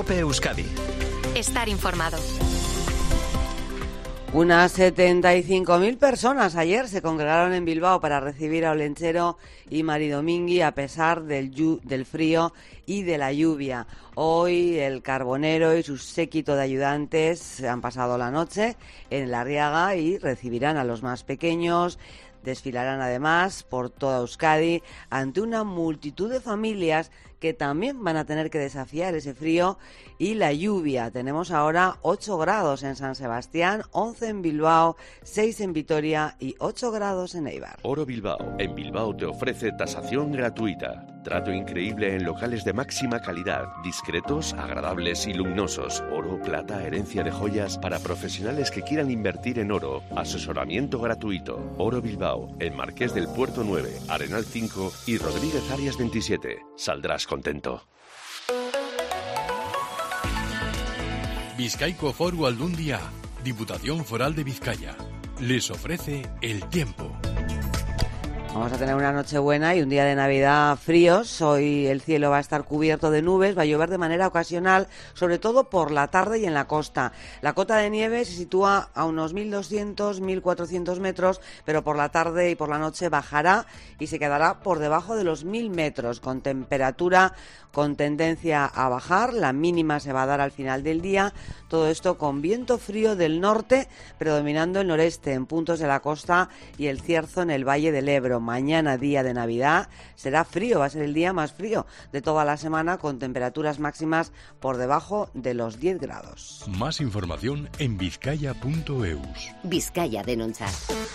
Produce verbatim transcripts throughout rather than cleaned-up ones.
COPE Euskadi. Estar informado. Unas setenta y cinco mil personas ayer se congregaron en Bilbao para recibir a Olentzero y Maridomingui a pesar del, yu, del frío y de la lluvia. Hoy el Carbonero y su séquito de ayudantes han pasado la noche en La Arriaga y recibirán a los más pequeños. Desfilarán además por toda Euskadi ante una multitud de familias que también van a tener que desafiar ese frío y la lluvia. Tenemos ahora ocho grados en San Sebastián, once en Bilbao, seis en Vitoria y ocho grados en Eibar. Oro Bilbao. En Bilbao te ofrece tasación gratuita. Trato increíble en locales de máxima calidad, discretos, agradables y luminosos. Oro, plata, herencia de joyas para profesionales que quieran invertir en oro. Asesoramiento gratuito. Oro Bilbao, en Marqués del Puerto nueve, Arenal cinco y Rodríguez Arias veintisiete. Saldrás contento. Bizkaiko Foru Aldundia, Diputación Foral de Vizcaya, les ofrece el tiempo. Vamos a tener una noche buena y un día de Navidad fríos. Hoy el cielo va a estar cubierto de nubes, va a llover de manera ocasional, sobre todo por la tarde y en la costa. La cota de nieve se sitúa a unos mil doscientos, mil cuatrocientos metros, pero por la tarde y por la noche bajará y se quedará por debajo de los mil metros, con temperatura con tendencia a bajar. La mínima se va a dar al final del día. Todo esto con viento frío del norte, predominando el noreste en puntos de la costa y el cierzo en el Valle del Ebro. Mañana, día de Navidad, será frío, va a ser el día más frío de toda la semana, con temperaturas máximas por debajo de los diez grados. Más información en vizcaya punto eus. Vizcaya denuncia.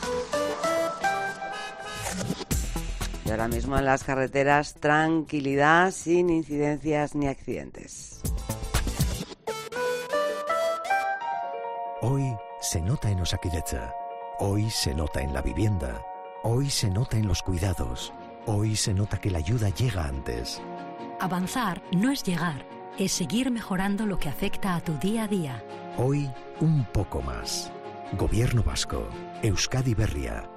Y ahora mismo en las carreteras, tranquilidad, sin incidencias ni accidentes. Hoy se nota en Osakidetza. Hoy se nota en la vivienda. Hoy se nota en los cuidados. Hoy se nota que la ayuda llega antes. Avanzar no es llegar, es seguir mejorando lo que afecta a tu día a día. Hoy, un poco más. Gobierno Vasco. Euskadi Berria.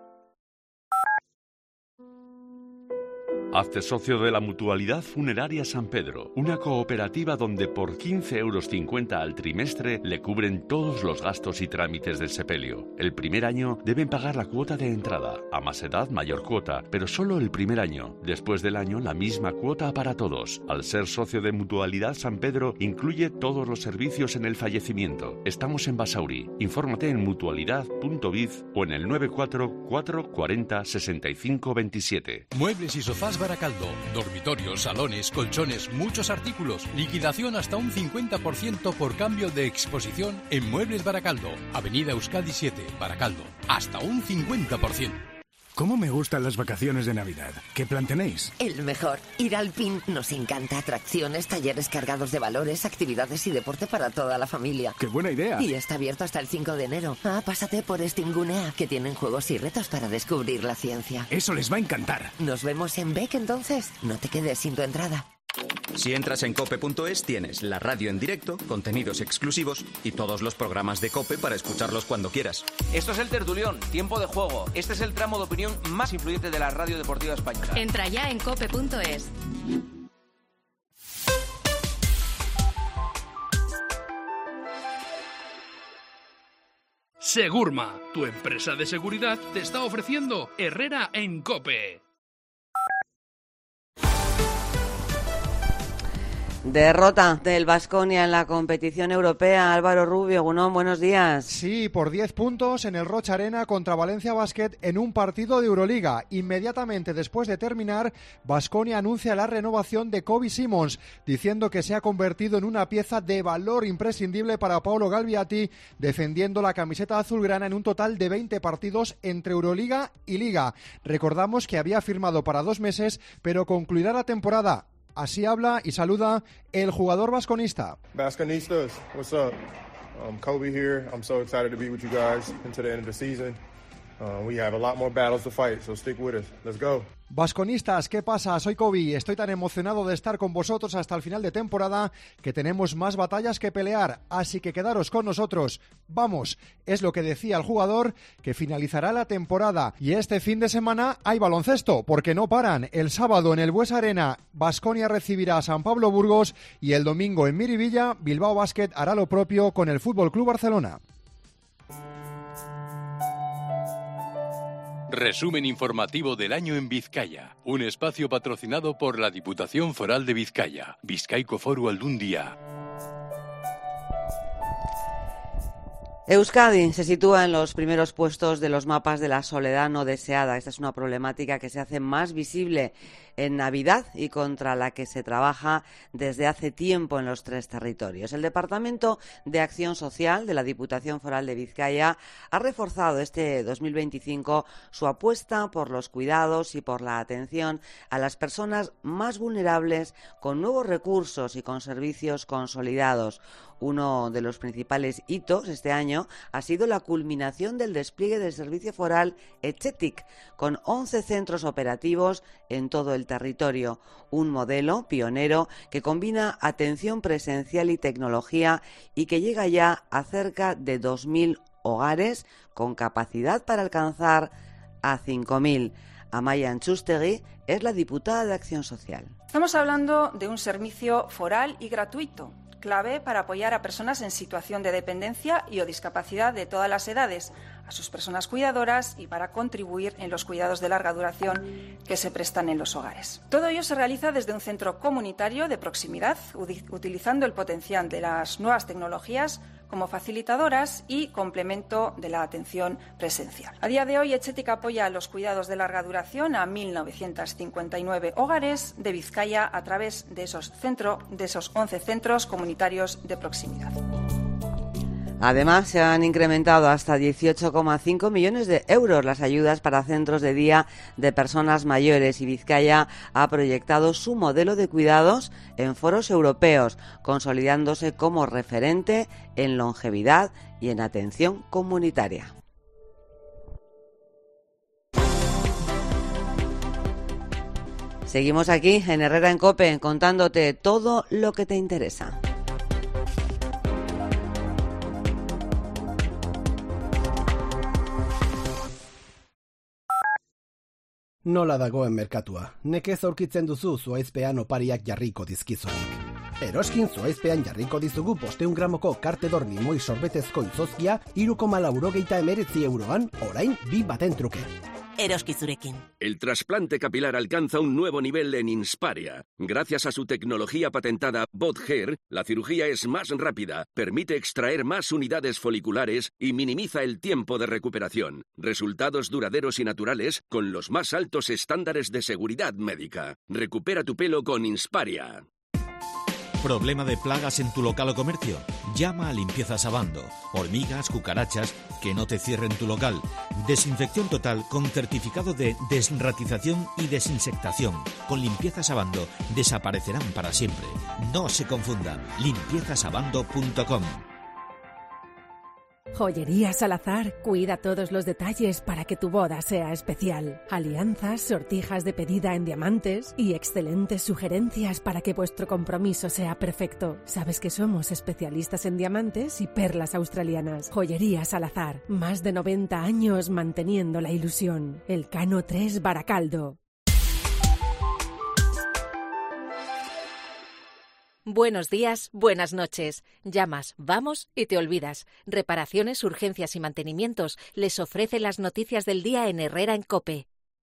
Hazte socio de la Mutualidad Funeraria San Pedro, una cooperativa donde por quince euros cincuenta al trimestre le cubren todos los gastos y trámites del sepelio. El primer año deben pagar la cuota de entrada, a más edad mayor cuota, pero solo el primer año. Después del año la misma cuota para todos. Al ser socio de Mutualidad San Pedro incluye todos los servicios en el fallecimiento. Estamos en Basauri. Infórmate en mutualidad punto biz o en el nueve cuatro cuatro cuarenta sesenta y cinco veintisiete. Muebles y sofás Baracaldo, dormitorios, salones, colchones, muchos artículos, liquidación hasta un cincuenta por ciento por cambio de exposición en Muebles Baracaldo, Avenida Euskadi siete, Baracaldo, hasta un cincuenta por ciento. ¿Cómo me gustan las vacaciones de Navidad? ¿Qué plan tenéis? El mejor. Ir al P I N. Nos encanta. Atracciones, talleres cargados de valores, actividades y deporte para toda la familia. ¡Qué buena idea! Y está abierto hasta el cinco de enero. Ah, pásate por Estingunea, que tienen juegos y retos para descubrir la ciencia. Eso les va a encantar. ¿Nos vemos en Beck entonces? No te quedes sin tu entrada. Si entras en cope punto es tienes la radio en directo, contenidos exclusivos y todos los programas de COPE para escucharlos cuando quieras. Esto es el Tertulión, tiempo de juego. Este es el tramo de opinión más influyente de la radio deportiva española. Entra ya en cope punto es. Segurma, tu empresa de seguridad, te está ofreciendo Herrera en COPE. Derrota del Baskonia en la competición europea. Álvaro Rubio, Gunón, buenos días. Sí, por diez puntos en el Rocha Arena contra Valencia Basket en un partido de Euroliga. Inmediatamente después de terminar, Baskonia anuncia la renovación de Kobe Simons, diciendo que se ha convertido en una pieza de valor imprescindible para Paolo Galviati, defendiendo la camiseta azulgrana en un total de veinte partidos entre Euroliga y Liga. Recordamos que había firmado para dos meses, pero concluirá la temporada. Así habla y saluda el jugador vasconista. Vasconistas, what's up? Um, Kobe here. I'm so excited to be with you guys into the end of the season. Uh, we have a lot more battles to fight, so stick with us. Let's go. Vasconistas, ¿qué pasa? Soy Kobe. Estoy tan emocionado de estar con vosotros hasta el final de temporada que tenemos más batallas que pelear, así que quedaros con nosotros. Vamos, es lo que decía el jugador, que finalizará la temporada. Y este fin de semana hay baloncesto, porque no paran. El sábado en el Bues Arena, Baskonia recibirá a San Pablo Burgos y el domingo en Miribilla, Bilbao Basket hará lo propio con el F C Barcelona. Resumen informativo del año en Vizcaya. Un espacio patrocinado por la Diputación Foral de Vizcaya. Bizkaiko Foru Aldundia. Euskadi se sitúa en los primeros puestos de los mapas de la soledad no deseada. Esta es una problemática que se hace más visible en Navidad y contra la que se trabaja desde hace tiempo en los tres territorios. El Departamento de Acción Social de la Diputación Foral de Vizcaya ha reforzado este dos mil veinticinco su apuesta por los cuidados y por la atención a las personas más vulnerables con nuevos recursos y con servicios consolidados. Uno de los principales hitos este año ha sido la culminación del despliegue del servicio foral Etxetik, con once centros operativos en todo el territorio. Un modelo pionero que combina atención presencial y tecnología y que llega ya a cerca de dos mil hogares con capacidad para alcanzar a cinco mil. Amaia Antxustegui es la diputada de Acción Social. Estamos hablando de un servicio foral y gratuito, clave para apoyar a personas en situación de dependencia y o discapacidad de todas las edades, a sus personas cuidadoras y para contribuir en los cuidados de larga duración que se prestan en los hogares. Todo ello se realiza desde un centro comunitario de proximidad, utilizando el potencial de las nuevas tecnologías como facilitadoras y complemento de la atención presencial. A día de hoy, Etxetik apoya los cuidados de larga duración a mil novecientos cincuenta y nueve hogares de Vizcaya a través de esos, centro, de esos once centros comunitarios de proximidad. Además, se han incrementado hasta dieciocho coma cinco millones de euros las ayudas para centros de día de personas mayores y Vizcaya ha proyectado su modelo de cuidados en foros europeos, consolidándose como referente en longevidad y en atención comunitaria. Seguimos aquí en Herrera en COPE contándote todo lo que te interesa. Nola dagoen merkatua, nekez aurkitzen duzu zuhaizpean opariak jarriko dizkizunik. Eroskin zuhaizpean jarriko dizugu bosteun gramoko kartedor limoi sorbetezko izozkia hiru koma laurogeita hemeretzi euroan, orain bi baten truke. Eroskizurekin. El trasplante capilar alcanza un nuevo nivel en Insparia. Gracias a su tecnología patentada BotHair, la cirugía es más rápida, permite extraer más unidades foliculares y minimiza el tiempo de recuperación. Resultados duraderos y naturales con los más altos estándares de seguridad médica. Recupera tu pelo con Insparia. ¿Problema de plagas en tu local o comercio? Llama a Limpiezas Abando. Hormigas, cucarachas, que no te cierren tu local. Desinfección total con certificado de desratización y desinsectación. Con Limpiezas Abando desaparecerán para siempre. No se confunda. limpiezas abando punto com. Joyería Salazar cuida todos los detalles para que tu boda sea especial. Alianzas, sortijas de pedida en diamantes y excelentes sugerencias para que vuestro compromiso sea perfecto. Sabes que somos especialistas en diamantes y perlas australianas. Joyería Salazar, más de noventa años manteniendo la ilusión. Elcano tres Baracaldo. Buenos días, buenas noches. Llamas, vamos y te olvidas. Reparaciones, urgencias y mantenimientos les ofrece las noticias del día en Herrera en COPE.